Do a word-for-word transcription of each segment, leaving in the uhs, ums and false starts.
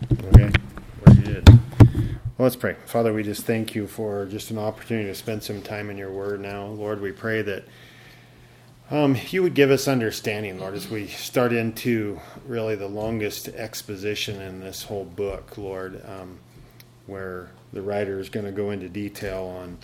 Okay, very good. Well, let's pray. Father, we just thank you for just an opportunity to spend some time in your word now. Lord, we pray that um, you would give us understanding, Lord, as we start into really the longest exposition in this whole book, Lord, um, where the writer is going to go into detail on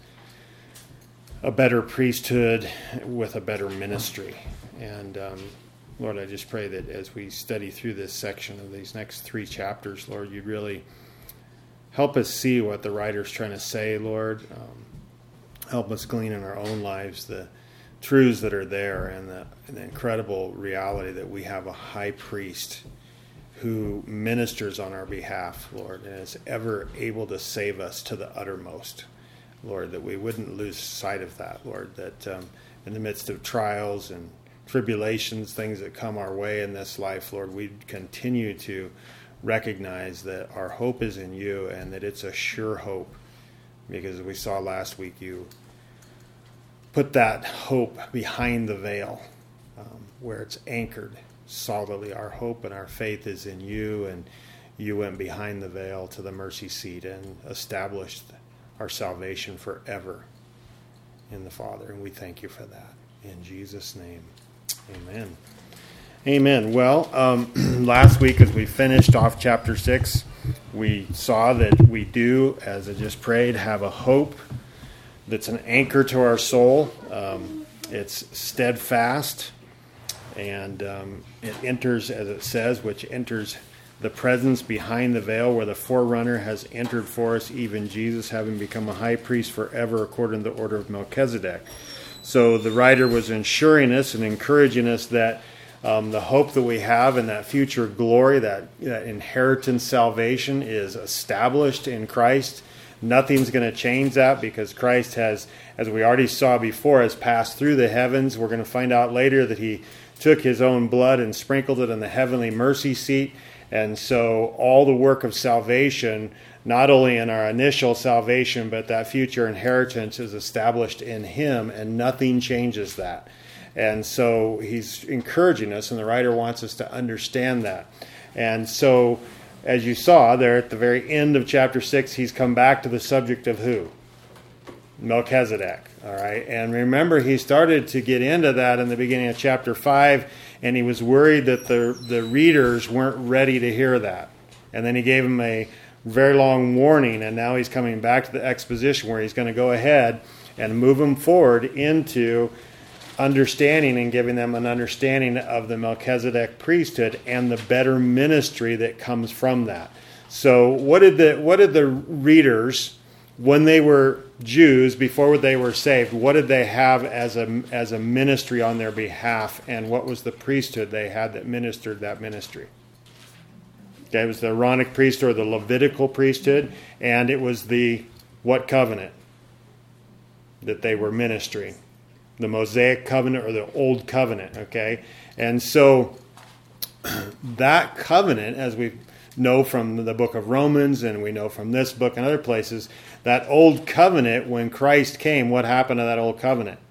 a better priesthood with a better ministry. And um, Lord, I just pray that as we study through this section of these next three chapters, Lord, you'd really help us see what the writer's trying to say, Lord. Um, help us glean in our own lives the truths that are there and the, and the incredible reality that we have a high priest who ministers on our behalf, Lord, and is ever able to save us to the uttermost. Lord, that we wouldn't lose sight of that, Lord, that um, in the midst of trials and tribulations, things that come our way in this life, Lord, we continue to recognize that our hope is in you and that it's a sure hope, because we saw last week you put that hope behind the veil, um, where it's anchored solidly. Our hope and our faith is in you, and you went behind the veil to the mercy seat and established our salvation forever in the Father, and we thank you for that. In Jesus' name, amen. Amen. Well, um, last week as we finished off chapter six, we saw that we do, as I just prayed, have a hope that's an anchor to our soul. Um, it's steadfast, and um, it enters, as it says, which enters the presence behind the veil, where the forerunner has entered for us, even Jesus, having become a high priest forever according to the order of Melchizedek. So the writer was ensuring us and encouraging us that um, the hope that we have in that future glory, that, that inheritance salvation, is established in Christ. Nothing's going to change that, because Christ has, as we already saw before, has passed through the heavens. We're going to find out later that he took his own blood and sprinkled it on the heavenly mercy seat. And so all the work of salvation, not only in our initial salvation, but that future inheritance, is established in him, and nothing changes that. And so he's encouraging us, and the writer wants us to understand that. And so, as you saw there at the very end of chapter six, he's come back to the subject of who? Melchizedek. All right. And remember, he started to get into that in the beginning of chapter five, and he was worried that the the readers weren't ready to hear that. And then he gave them a very long warning, and now he's coming back to the exposition where he's going to go ahead and move them forward into understanding and giving them an understanding of the Melchizedek priesthood and the better ministry that comes from that. So what did the what did the readers, when they were Jews, before they were saved, what did they have as a as a ministry on their behalf, and what was the priesthood they had that ministered that ministry? Okay, it was the Aaronic priesthood or the Levitical priesthood, and it was the what covenant that they were ministering? The Mosaic covenant or the Old Covenant, okay? And so that covenant, as we know from the book of Romans, and we know from this book and other places, that Old Covenant, when Christ came, what happened to that Old Covenant?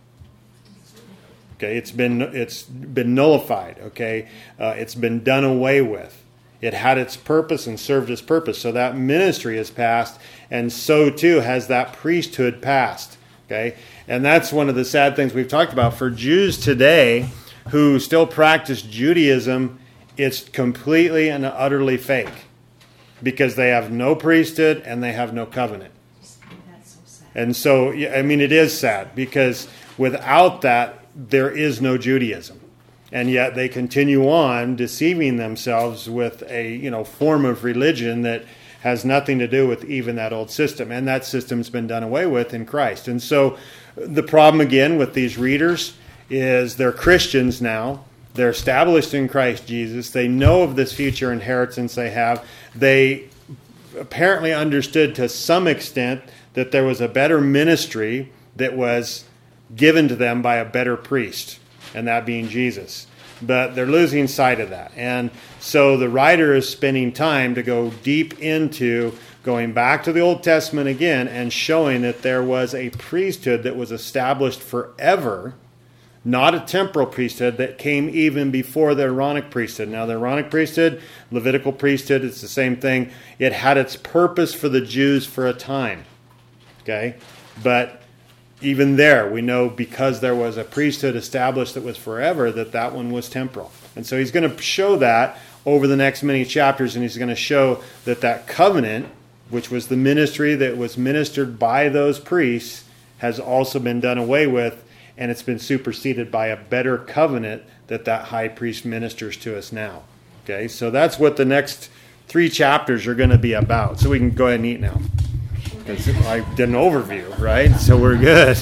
Okay, it's been it's been nullified, okay? Uh, it's been done away with. It had its purpose and served its purpose. So that ministry is past, and so too has that priesthood passed, okay? And that's one of the sad things we've talked about. For Jews today who still practice Judaism, it's completely and utterly fake, because they have no priesthood and they have no covenant. That's so sad. And so, I mean, it is sad, because without that, there is no Judaism. And yet they continue on deceiving themselves with a, you know, form of religion that has nothing to do with even that old system. And that system's been done away with in Christ. And so the problem again with these readers is they're Christians now. They're established in Christ Jesus. They know of this future inheritance they have. They apparently understood to some extent that there was a better ministry that was given to them by a better priest, and that being Jesus. But they're losing sight of that. And so the writer is spending time to go deep into going back to the Old Testament again and showing that there was a priesthood that was established forever not a temporal priesthood that came even before the Aaronic priesthood. Now, the Aaronic priesthood, Levitical priesthood, it's the same thing. It had its purpose for the Jews for a time. Okay? But even there, we know because there was a priesthood established that was forever, that that one was temporal. And so he's going to show that over the next many chapters, and he's going to show that that covenant, which was the ministry that was ministered by those priests, has also been done away with, and it's been superseded by a better covenant that that high priest ministers to us now. Okay, so that's what the next three chapters are going to be about. So we can go ahead and eat now, because I did an overview, right? So we're good.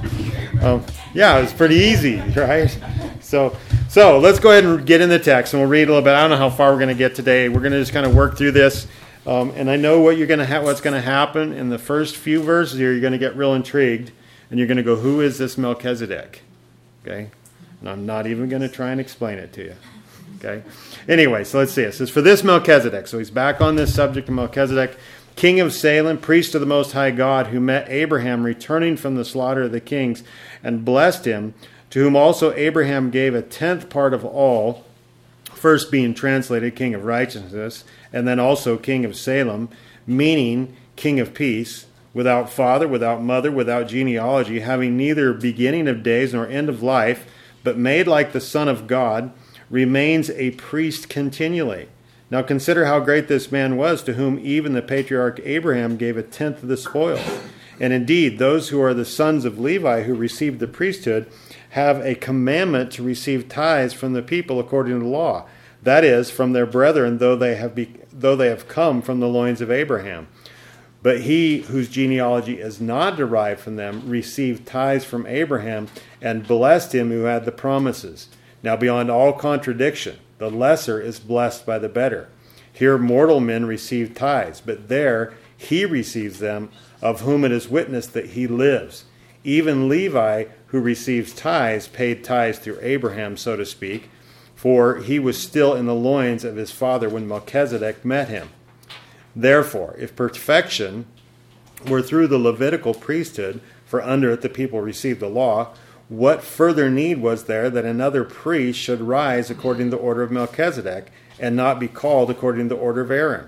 Um, yeah, it was pretty easy, right? So, so let's go ahead and get in the text, and we'll read a little bit. I don't know how far we're going to get today. We're going to just kind of work through this, um, and I know what you're going to ha- what's going to happen in the first few verses here. You're going to get real intrigued. And you're going to go, who is this Melchizedek? Okay? And I'm not even going to try and explain it to you. Okay? Anyway, so let's see. It says, for this Melchizedek, so he's back on this subject of Melchizedek, king of Salem, priest of the Most High God, who met Abraham returning from the slaughter of the kings and blessed him, to whom also Abraham gave a tenth part of all, first being translated king of righteousness, and then also king of Salem, meaning king of peace, without father, without mother, without genealogy, having neither beginning of days nor end of life, but made like the Son of God, remains a priest continually. Now consider how great this man was, to whom even the patriarch Abraham gave a tenth of the spoil. And indeed, those who are the sons of Levi who received the priesthood have a commandment to receive tithes from the people according to the law. That is, from their brethren, though they have be, though they have come from the loins of Abraham. But he whose genealogy is not derived from them received tithes from Abraham and blessed him who had the promises. Now beyond all contradiction, the lesser is blessed by the better. Here mortal men receive tithes, but there he receives them, of whom it is witnessed that he lives. Even Levi, who receives tithes, paid tithes through Abraham, so to speak, for he was still in the loins of his father when Melchizedek met him. Therefore, if perfection were through the Levitical priesthood, for under it the people received the law, what further need was there that another priest should rise according to the order of Melchizedek, and not be called according to the order of Aaron?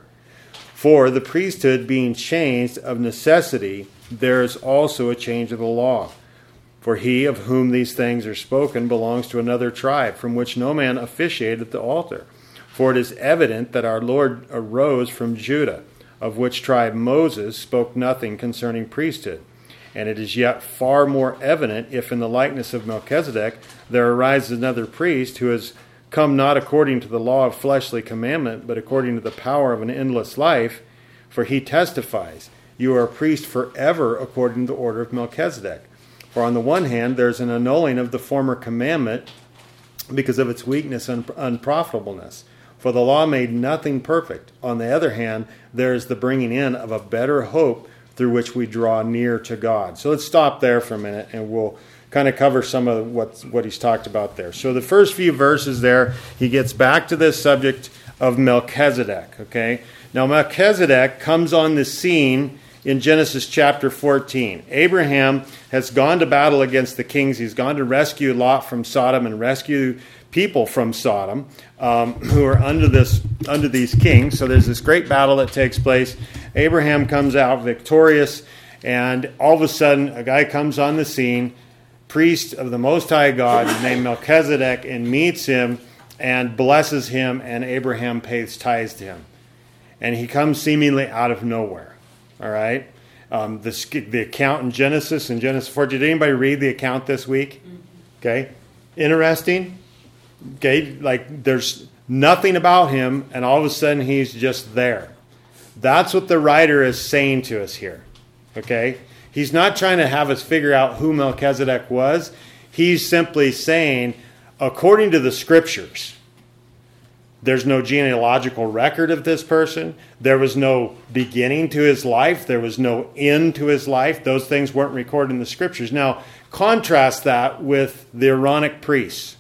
For the priesthood being changed of necessity, there is also a change of the law. For he of whom these things are spoken belongs to another tribe, from which no man officiated at the altar. For it is evident that our Lord arose from Judah, of which tribe Moses spoke nothing concerning priesthood. And it is yet far more evident if in the likeness of Melchizedek there arises another priest who has come not according to the law of fleshly commandment, but according to the power of an endless life. For he testifies, you are a priest forever according to the order of Melchizedek. For on the one hand there is an annulling of the former commandment because of its weakness and unprofitableness. For the law made nothing perfect. On the other hand, there is the bringing in of a better hope through which we draw near to God. So let's stop there for a minute, and we'll kind of cover some of what, what he's talked about there. So the first few verses there, he gets back to this subject of Melchizedek. Okay, now Melchizedek comes on the scene in Genesis chapter fourteen. Abraham has gone to battle against the kings. He's gone to rescue Lot from Sodom and rescue people from Sodom um, who are under this under these kings. So there's this great battle that takes place. Abraham comes out victorious, and all of a sudden a guy comes on the scene, priest of the Most High God named Melchizedek, and meets him and blesses him, and Abraham pays tithes to him. And he comes seemingly out of nowhere. All right? Um, the, the account in Genesis, in Genesis fourteen, did anybody read the account this week? Okay? Interesting. Okay, like there's nothing about him, and all of a sudden he's just there. That's what the writer is saying to us here. Okay? He's not trying to have us figure out who Melchizedek was. He's simply saying, according to the scriptures, there's no genealogical record of this person. There was no beginning to his life. There was no end to his life. Those things weren't recorded in the scriptures. Now, contrast that with the Aaronic priests.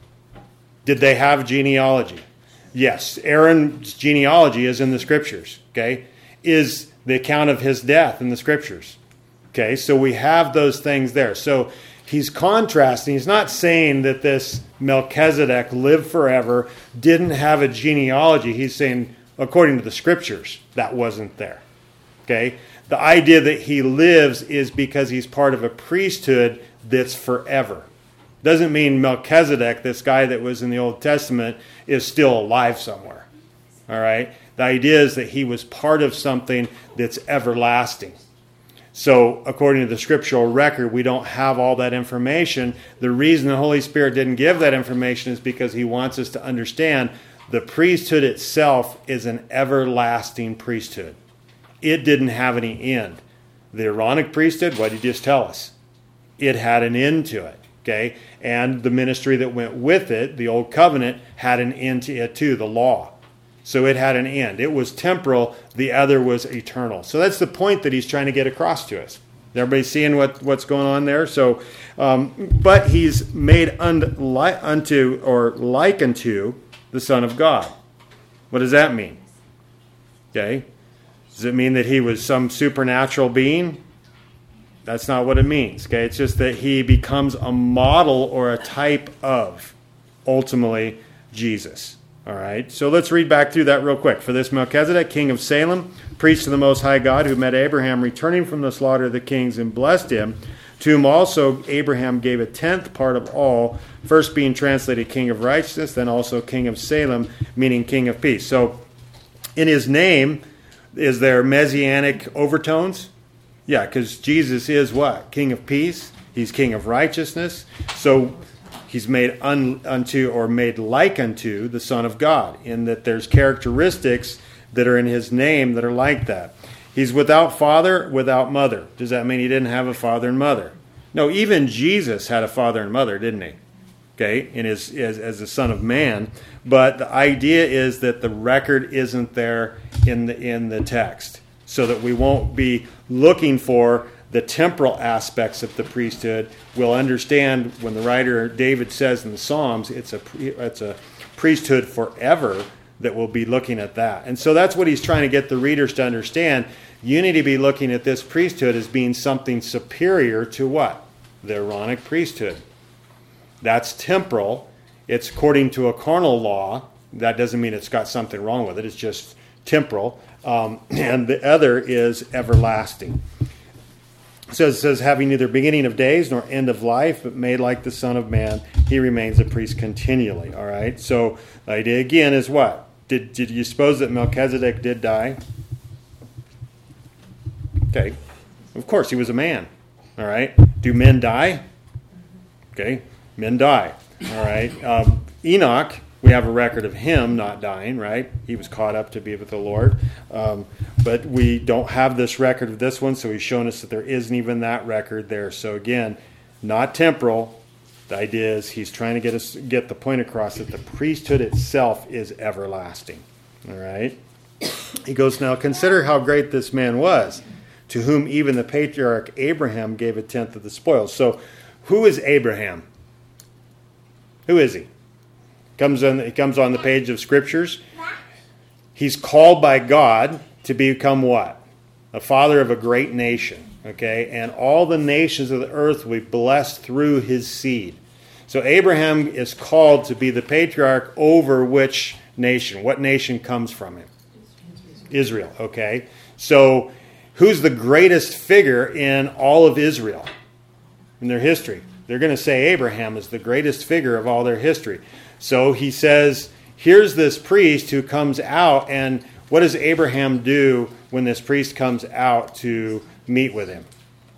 Did they have genealogy? Yes. Aaron's genealogy is in the scriptures. Okay? Is the account of his death in the scriptures. Okay? So we have those things there. So he's contrasting. He's not saying that this Melchizedek lived forever, didn't have a genealogy. He's saying, according to the scriptures, that wasn't there. Okay? The idea that he lives is because he's part of a priesthood that's forever. Doesn't mean Melchizedek, this guy that was in the Old Testament, is still alive somewhere. All right? The idea is that he was part of something that's everlasting. So, according to the scriptural record, we don't have all that information. The reason the Holy Spirit didn't give that information is because he wants us to understand the priesthood itself is an everlasting priesthood. It didn't have any end. The Aaronic priesthood, what did he just tell us? It had an end to it. Okay? And the ministry that went with it, the Old Covenant, had an end to it too, the law. So it had an end. It was temporal. The other was eternal. So that's the point that he's trying to get across to us. Everybody seeing what, what's going on there? So, um, but he's made unto or like unto the Son of God. What does that mean? Okay? Does it mean that he was some supernatural being? That's not what it means. Okay? It's just that he becomes a model or a type of, ultimately, Jesus. All right, so let's read back through that real quick. For this Melchizedek, king of Salem, priest to the Most High God, who met Abraham returning from the slaughter of the kings and blessed him, to whom also Abraham gave a tenth part of all, first being translated king of righteousness, then also king of Salem, meaning king of peace. So in his name, is there messianic overtones? Yeah, because Jesus is what? King of peace. He's king of righteousness. So he's made un, unto or made like unto the Son of God, in that there's characteristics that are in his name that are like that. He's without father, without mother. Does that mean he didn't have a father and mother? No, even Jesus had a father and mother, didn't he? Okay, in his as, as the Son of Man. But the idea is that the record isn't there in the in the text, so that we won't be looking for the temporal aspects of the priesthood. We'll understand when the writer David says in the Psalms, it's a it's a priesthood forever, that we'll be looking at that. And so that's what he's trying to get the readers to understand. You need to be looking at this priesthood as being something superior to what? The Aaronic priesthood. That's temporal. It's according to a carnal law. That doesn't mean it's got something wrong with it. It's just temporal. Um, and the other is everlasting. It says, it says, having neither beginning of days nor end of life, but made like the Son of Man, he remains a priest continually. All right? So the idea again is what? Did, did you suppose that Melchizedek did die? Okay. Of course, he was a man. All right? Do men die? Okay. Men die. All right? Um, Enoch, we have a record of him not dying, right? He was caught up to be with the Lord. Um, but we don't have this record of this one, so he's shown us that there isn't even that record there. So again, not temporal. The idea is he's trying to get us get the point across that the priesthood itself is everlasting. All right? He goes, now consider how great this man was, to whom even the patriarch Abraham gave a tenth of the spoils. So who is Abraham? Who is he? Comes on, he comes on the page of Scriptures. He's called by God to become what? A father of a great nation. Okay? And all the nations of the earth will be blessed through his seed. So Abraham is called to be the patriarch over which nation? What nation comes from him? Israel. Okay? So who's the greatest figure in all of Israel? In their history. They're going to say Abraham is the greatest figure of all their history. So he says, here's this priest who comes out, and what does Abraham do when this priest comes out to meet with him?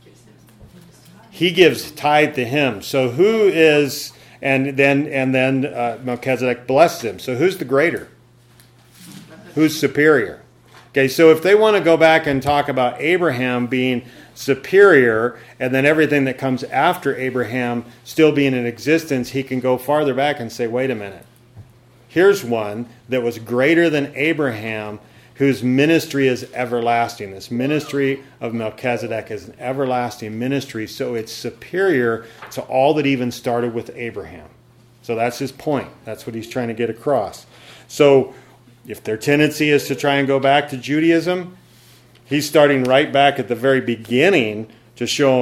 He gives tithe to him. So who is, and then and then uh, Melchizedek blesses him. So who's the greater? Who's superior? Okay, so if they want to go back and talk about Abraham being superior, and then everything that comes after Abraham still being in existence, he can go farther back and say, wait a minute. Here's one that was greater than Abraham, whose ministry is everlasting. This ministry of Melchizedek is an everlasting ministry, so it's superior to all that even started with Abraham. So that's his point. That's what he's trying to get across. So if their tendency is to try and go back to Judaism, he's starting right back at the very beginning to show them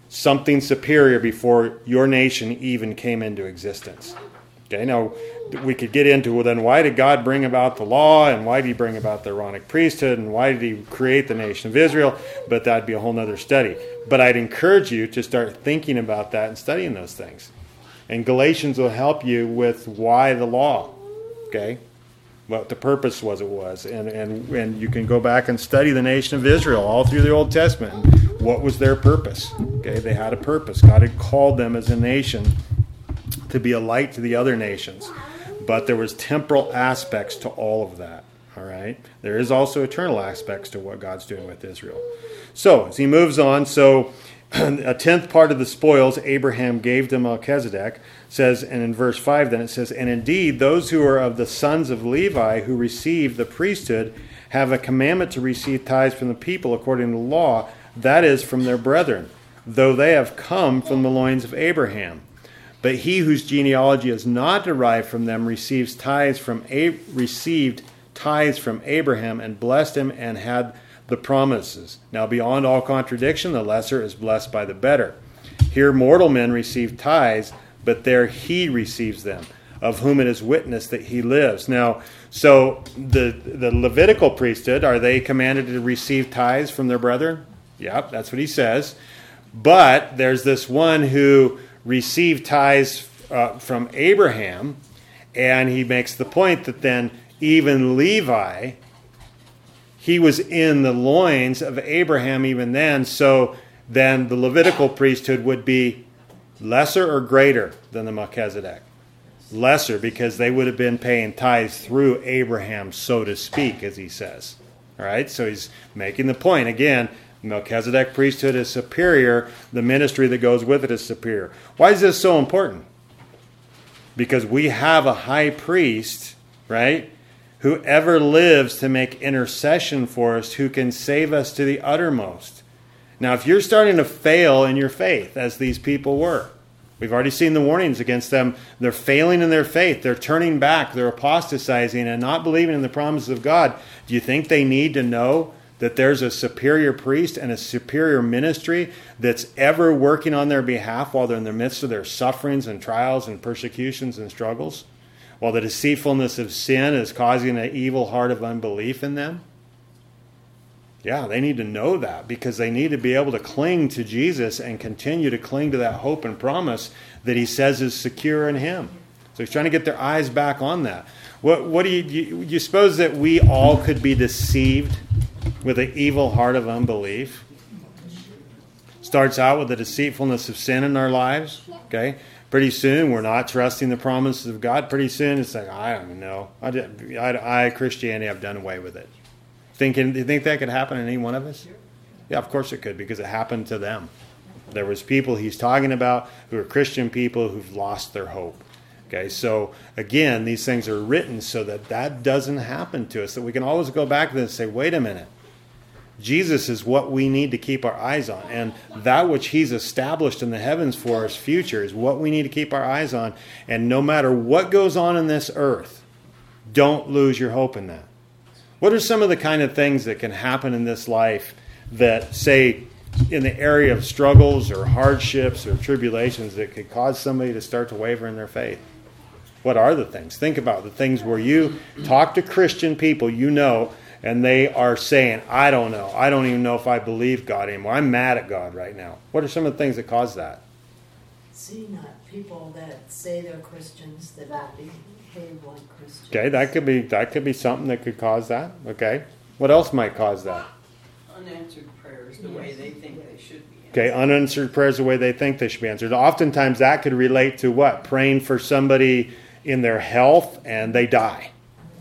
something superior before your nation even came into existence. Okay, now we could get into, well, then why did God bring about the law, and why did he bring about the Aaronic priesthood, and why did he create the nation of Israel? But that'd be a whole nother study. But I'd encourage you to start thinking about that and studying those things. And Galatians will help you with why the law, okay? What the purpose was it was. And, and, and you can go back and study the nation of Israel all through the Old Testament. And what was their purpose? Okay, they had a purpose. God had called them as a nation to be a light to the other nations. But there was temporal aspects to all of that. All right? There is also eternal aspects to what God's doing with Israel. So, as he moves on, so a tenth part of the spoils Abraham gave to Melchizedek, says, and in verse five then it says, and indeed those who are of the sons of Levi who receive the priesthood have a commandment to receive tithes from the people according to law, that is, from their brethren, though they have come from the loins of Abraham. But he whose genealogy is not derived from them receives tithes from A- received tithes from Abraham and blessed him and had the promises. Now beyond all contradiction, the lesser is blessed by the better. Here mortal men receive tithes, but there he receives them, of whom it is witnessed that he lives. Now, so the the Levitical priesthood, are they commanded to receive tithes from their brethren? Yep, that's what he says. But there's this one who received tithes uh, from Abraham, and he makes the point that then even Levi, he was in the loins of Abraham even then, so then the Levitical priesthood would be lesser or greater than the Melchizedek? Lesser, because they would have been paying tithes through Abraham, so to speak, as he says. All right, so he's making the point again. Melchizedek priesthood is superior. The ministry that goes with it is superior. Why is this so important? Because we have a high priest, right, who ever lives to make intercession for us, who can save us to the uttermost. Now, if you're starting to fail in your faith, as these people were, we've already seen the warnings against them. They're failing in their faith. They're turning back. They're apostatizing and not believing in the promises of God. Do you think they need to know that there's a superior priest and a superior ministry that's ever working on their behalf while they're in the midst of their sufferings and trials and persecutions and struggles? While the deceitfulness of sin is causing an evil heart of unbelief in them? Yeah, they need to know that, because they need to be able to cling to Jesus and continue to cling to that hope and promise that he says is secure in him. So he's trying to get their eyes back on that. What, what do you, you, you suppose that we all could be deceived with an evil heart of unbelief? Starts out with the deceitfulness of sin in our lives. Okay, pretty soon we're not trusting the promises of God. Pretty soon it's like, I don't know. I, I, I Christianity, I've done away with it. Thinking, do you think that could happen to any one of us? Yeah, of course it could, because it happened to them. There was people he's talking about who are Christian people who've lost their hope. Okay, so again, these things are written so that that doesn't happen to us, that we can always go back to this and say, wait a minute. Jesus is what we need to keep our eyes on. And that which he's established in the heavens for us future is what we need to keep our eyes on. And no matter what goes on in this earth, don't lose your hope in that. What are some of the kind of things that can happen in this life that, say, in the area of struggles or hardships or tribulations that could cause somebody to start to waver in their faith? What are the things? Think about the things where you talk to Christian people you know, and they are saying, I don't know. I don't even know if I believe God anymore. I'm mad at God right now. What are some of the things that cause that? See, not people that say they're Christians that don't behave like Christians. Okay, that could be that could be something that could cause that. Okay. What else might cause that? Unanswered prayers the way they think they should be answered. Okay, unanswered prayers the way they think they should be answered. Oftentimes that could relate to what? Praying for somebody in their health and they die.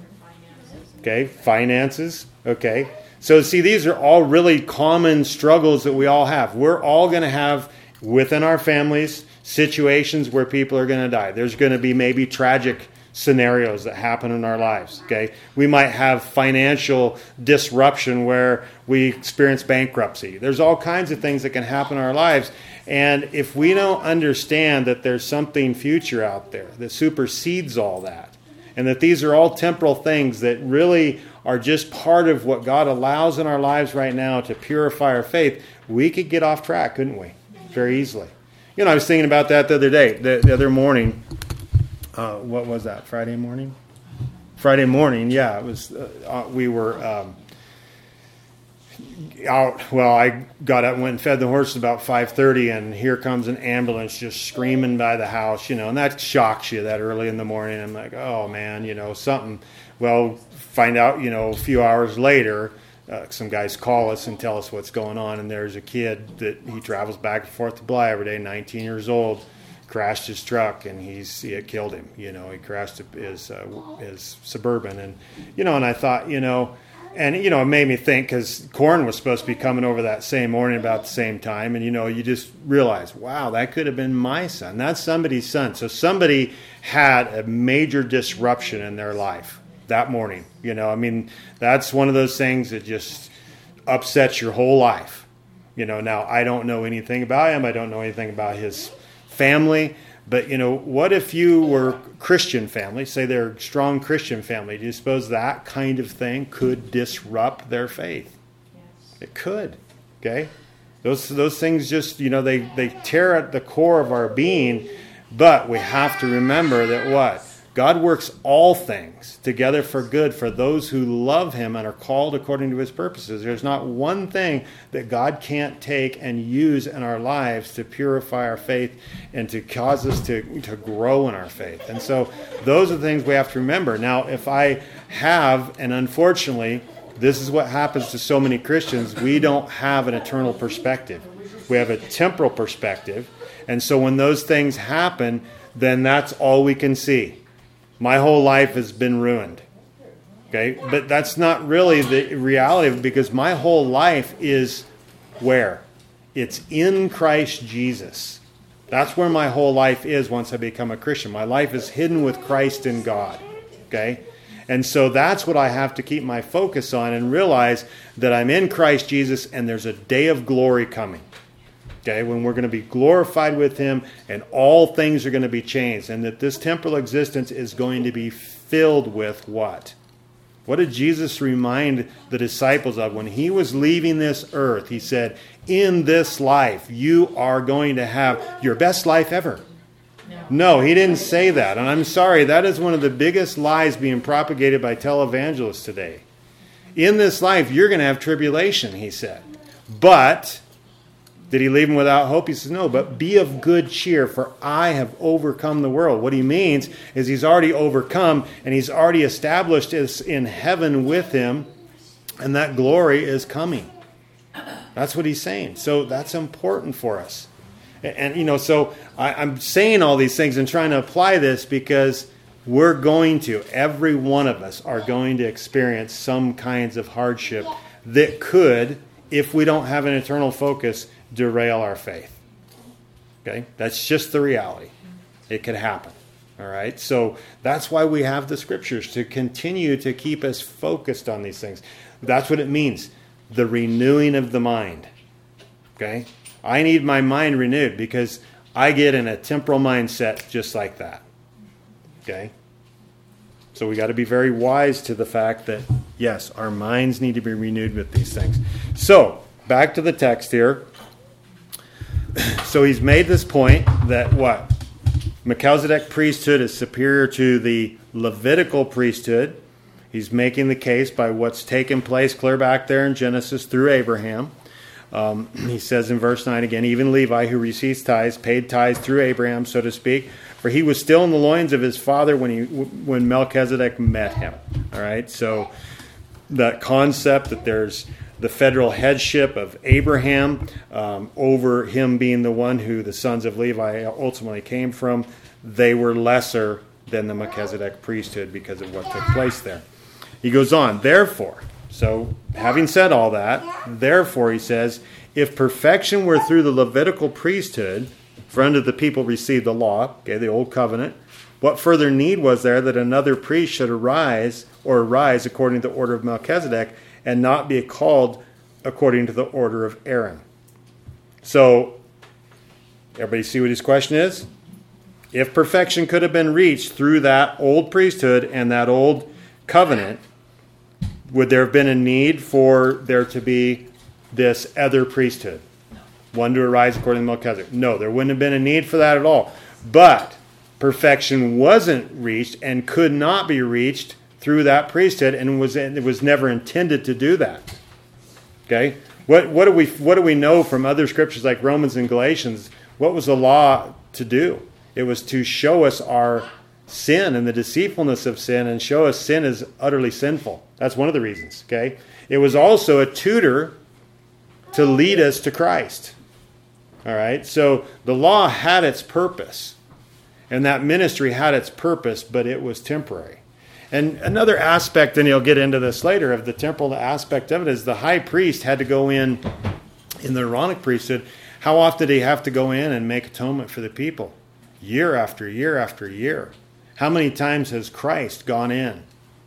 Okay, finances. Okay. So see, these are all really common struggles that we all have. We're all going to have within our families situations where people are going to die. There's going to be maybe tragic scenarios that happen in our lives. Okay, we might have financial disruption where we experience bankruptcy. There's all kinds of things that can happen in our lives. And if we don't understand that there's something future out there that supersedes all that, and that these are all temporal things that really are just part of what God allows in our lives right now to purify our faith, we could get off track, couldn't we? very easily. You know, I was thinking about that the other day, the, the other morning. Uh, what was that? Friday morning? Friday morning, yeah. It was. Uh, uh, we were um, out. Well, I got up and went and fed the horses about five thirty, and here comes an ambulance just screaming by the house. You know, and that shocks you that early in the morning. I'm like, oh man, you know, something. Well, find out, you know, a few hours later, uh, some guys call us and tell us what's going on, and there's a kid that he travels back and forth to Bly every day, nineteen years old. Crashed his truck, and he's it killed him. You know, he crashed his uh, his Suburban, and you know, and I thought, you know, and you know, it made me think because Corn was supposed to be coming over that same morning about the same time, and you know, you just realize, wow, that could have been my son. That's somebody's son. So somebody had a major disruption in their life that morning. You know, I mean, that's one of those things that just upsets your whole life. You know, now I don't know anything about him. I don't know anything about his family, but you know, what if you were Christian family, say they're a strong Christian family, do you suppose that kind of thing could disrupt their faith? Yes. It could. Okay, those those things just, you know, they they tear at the core of our being, but we have to remember that what God works all things together for good for those who love him and are called according to his purposes. There's not one thing that God can't take and use in our lives to purify our faith and to cause us to, to grow in our faith. And so those are the things we have to remember. Now, if I have, and unfortunately, this is what happens to so many Christians, we don't have an eternal perspective. We have a temporal perspective. And so when those things happen, then that's all we can see. My whole life has been ruined. Okay? But that's not really the reality of it, because my whole life is where? It's in Christ Jesus. That's where my whole life is once I become a Christian. My life is hidden with Christ in God. Okay? And so that's what I have to keep my focus on and realize that I'm in Christ Jesus and there's a day of glory coming. Okay, when we're going to be glorified with him and all things are going to be changed, and that this temporal existence is going to be filled with what? What did Jesus remind the disciples of when he was leaving this earth? He said, in this life, you are going to have your best life ever. No. no, he didn't say that. And I'm sorry, that is one of the biggest lies being propagated by televangelists today. In this life, you're going to have tribulation, he said. But did he leave them without hope? He says, no, but be of good cheer, for I have overcome the world. What he means is he's already overcome, and he's already established us in heaven with him, and that glory is coming. That's what he's saying. So that's important for us. And, and you know, so I, I'm saying all these things and trying to apply this because we're going to, every one of us are going to experience some kinds of hardship that could, if we don't have an eternal focus, derail our faith. Okay? That's just the reality. It could happen. All right? So that's why we have the scriptures, to continue to keep us focused on these things. That's what it means. The renewing of the mind. Okay? I need my mind renewed because I get in a temporal mindset just like that. Okay? So we got to be very wise to the fact that, yes, our minds need to be renewed with these things. So, back to the text here. So he's made this point that what? Melchizedek priesthood is superior to the Levitical priesthood. He's making the case by what's taken place clear back there in Genesis through Abraham. Um, he says in verse nine again, even Levi, who receives tithes, paid tithes through Abraham, so to speak, for he was still in the loins of his father when he when Melchizedek met him. All right, so that concept that there's the federal headship of Abraham um, over him being the one who the sons of Levi ultimately came from, they were lesser than the Melchizedek priesthood because of what took place there. He goes on, therefore, so having said all that, therefore, he says, if perfection were through the Levitical priesthood, for under the people received the law, okay, the old covenant, what further need was there that another priest should arise or arise according to the order of Melchizedek and not be called according to the order of Aaron? So, everybody see what his question is? If perfection could have been reached through that old priesthood and that old covenant, would there have been a need for there to be this other priesthood? one to arise according to Melchizedek. No, there wouldn't have been a need for that at all. But perfection wasn't reached and could not be reached through that priesthood, and was it was never intended to do that. Okay? What what do we what do we know from other scriptures like Romans and Galatians? What was the law to do? It was to show us our sin and the deceitfulness of sin, and show us sin is utterly sinful. That's one of the reasons. Okay? It was also a tutor to lead us to Christ. All right? So the law had its purpose, and that ministry had its purpose, but it was temporary. And another aspect, and you'll get into this later, of the temporal aspect of it is the high priest had to go in, in the Aaronic priesthood. How often did he have to go in and make atonement for the people? Year after year after year. How many times has Christ gone in?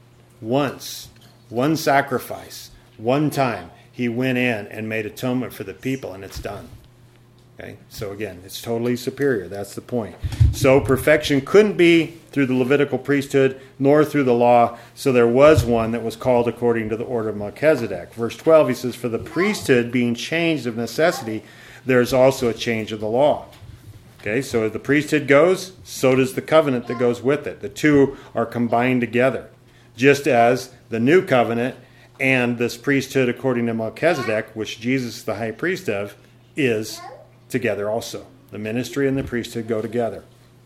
Once. One sacrifice. One time he went in and made atonement for the people, and it's done. Okay? So again, it's totally superior. That's the point. So perfection couldn't be through the Levitical priesthood, nor through the law. So there was one that was called according to the order of Melchizedek. Verse twelve, he says, for the priesthood being changed of necessity, there is also a change of the law. Okay, so as the priesthood goes, so does the covenant that goes with it. The two are combined together. Just as the new covenant and this priesthood according to Melchizedek, which Jesus is the high priest of, is together also. The ministry and the priesthood go together.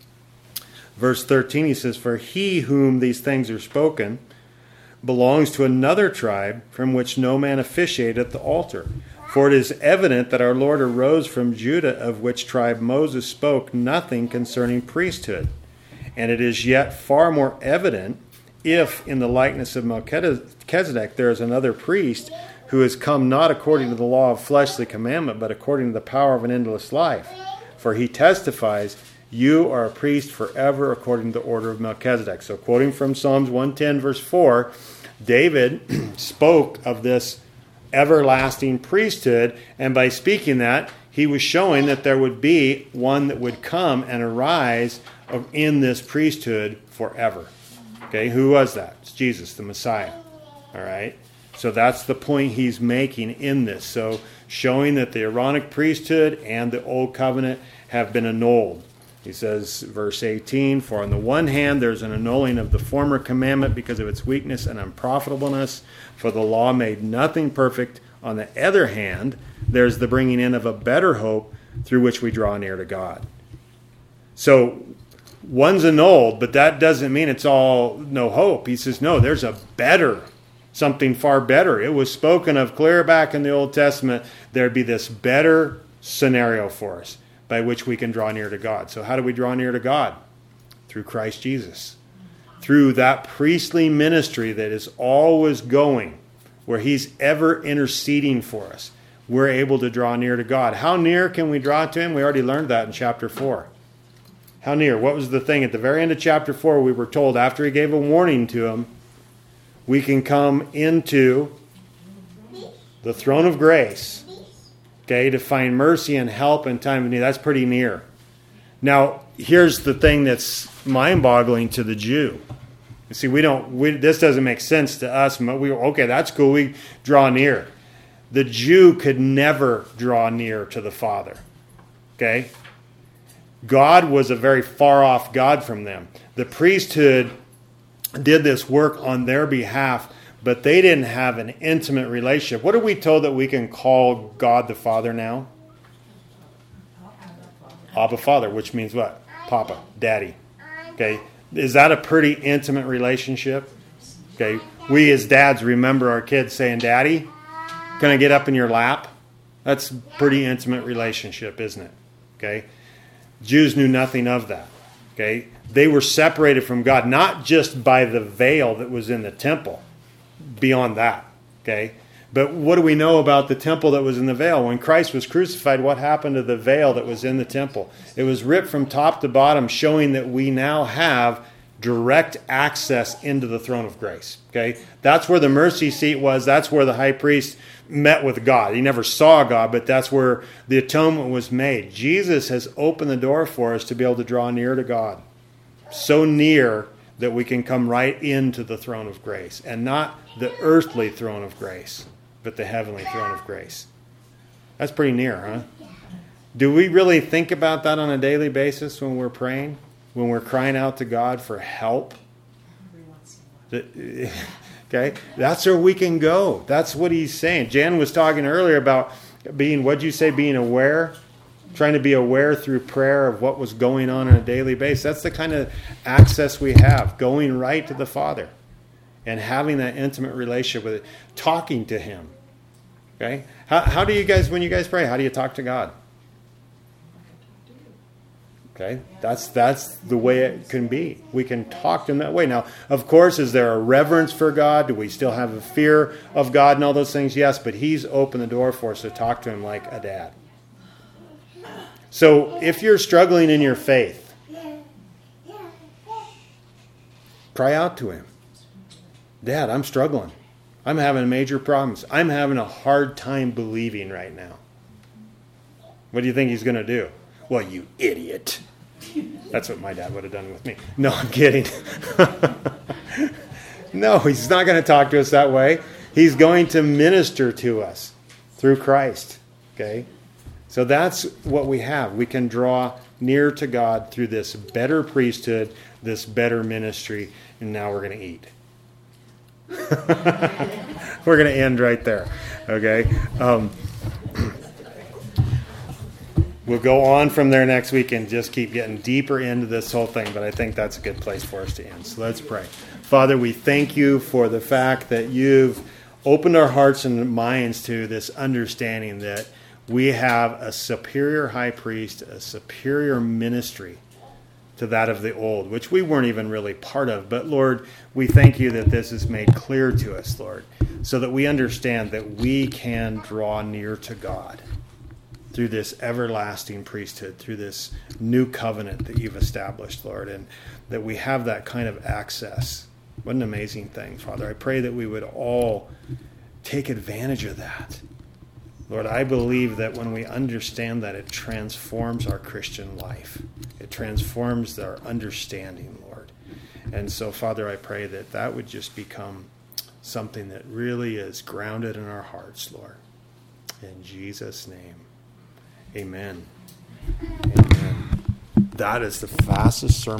Verse thirteen, he says, for he whom these things are spoken belongs to another tribe from which no man officiated at the altar. For it is evident that our Lord arose from Judah, of which tribe Moses spoke nothing concerning priesthood. And it is yet far more evident if in the likeness of Melchizedek there is another priest who has come not according to the law of fleshly commandment, but according to the power of an endless life. For he testifies, you are a priest forever according to the order of Melchizedek. So quoting from Psalms one ten verse four, David spoke of this everlasting priesthood, and by speaking that, he was showing that there would be one that would come and arise in this priesthood forever. Okay, who was that? It's Jesus, the Messiah. All right? So that's the point he's making in this. So showing that the Aaronic priesthood and the Old Covenant have been annulled. He says, verse eighteen, for on the one hand there's an annulling of the former commandment because of its weakness and unprofitableness, for the law made nothing perfect. On the other hand, there's the bringing in of a better hope through which we draw near to God. So one's annulled, but that doesn't mean it's all no hope. He says, no, there's a better, something far better. It was spoken of clear back in the Old Testament. There'd be this better scenario for us by which we can draw near to God. So how do we draw near to God? Through Christ Jesus. Through that priestly ministry that is always going, where he's ever interceding for us. We're able to draw near to God. How near can we draw to him? We already learned that in chapter four. How near? What was the thing? At the very end of chapter four, we were told after he gave a warning to him, we can come into the throne of grace, okay, to find mercy and help in time of need. That's pretty near. Now, here's the thing that's mind-boggling to the Jew. You see, we don't. We, this doesn't make sense to us. We okay, that's cool. We draw near. The Jew could never draw near to the Father. Okay, God was a very far-off God from them. The priesthood did this work on their behalf, but they didn't have an intimate relationship. What are we told that we can call God the Father now? Abba Father, which means what? Papa, Daddy. Okay, is that a pretty intimate relationship? Okay, we as dads remember our kids saying, Daddy, can I get up in your lap? That's a pretty intimate relationship, isn't it? Okay, Jews knew nothing of that. Okay, they were separated from God, not just by the veil that was in the temple, beyond that. Okay, but what do we know about the temple that was in the veil? When Christ was crucified, what happened to the veil that was in the temple? It was ripped from top to bottom, showing that we now have direct access into the throne of grace. Okay, that's where the mercy seat was. That's where the high priest met with God. He never saw God, but that's where the atonement was made. Jesus has opened the door for us to be able to draw near to God. So near that we can come right into the throne of grace. And not the earthly throne of grace, but the heavenly throne of grace. That's pretty near, huh? Do we really think about that on a daily basis when we're praying? When we're crying out to God for help? Okay, that's where we can go. That's what he's saying. Jan was talking earlier about being, what'd you say, being aware? Trying to be aware through prayer of what was going on on a daily basis. That's the kind of access we have, going right to the Father and having that intimate relationship with it, talking to him. Okay? How, how do you guys, when you guys pray, how do you talk to God? Okay, that's that's the way it can be. We can talk to him that way. Now, of course, is there a reverence for God? Do we still have a fear of God and all those things? Yes, but he's opened the door for us to talk to him like a dad. So if you're struggling in your faith, cry out to him. Dad, I'm struggling. I'm having major problems. I'm having a hard time believing right now. What do you think he's going to do? Well, you idiot. That's what my dad would have done with me. No, I'm kidding. No, he's not going to talk to us that way. He's going to minister to us through Christ. Okay? So that's what we have. We can draw near to God through this better priesthood, this better ministry, and now we're going to eat. We're going to end right there. Okay? Um, We'll go on from there next week and just keep getting deeper into this whole thing, but I think that's a good place for us to end. So let's pray. Father, we thank you for the fact that you've opened our hearts and minds to this understanding that we have a superior high priest, a superior ministry to that of the old, which we weren't even really part of. But Lord, we thank you that this is made clear to us, Lord, so that we understand that we can draw near to God through this everlasting priesthood, through this new covenant that you've established, Lord, and that we have that kind of access. What an amazing thing, Father. I pray that we would all take advantage of that. Lord, I believe that when we understand that, it transforms our Christian life. It transforms our understanding, Lord. And so, Father, I pray that that would just become something that really is grounded in our hearts, Lord. In Jesus' name. Amen. Amen. That is the fastest sermon.